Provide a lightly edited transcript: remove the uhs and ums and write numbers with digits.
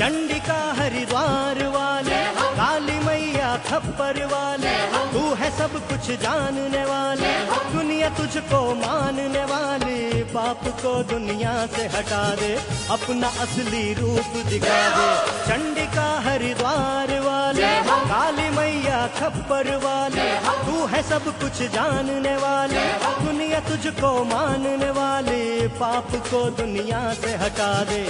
चंडिका हरिद्वार वाले, काली मैया खप्पर वाले, तू है सब कुछ जानने वाले, दुनिया तुझको मानने वाली। पाप को दुनिया से हटा दे, अपना असली रूप दिखा दे। चंडिका हरिद्वार वाले, काली मैया खप्पर वाले, तू है सब कुछ जानने वाले, दुनिया तुझको मानने वाली। पाप को दुनिया से हटा दे,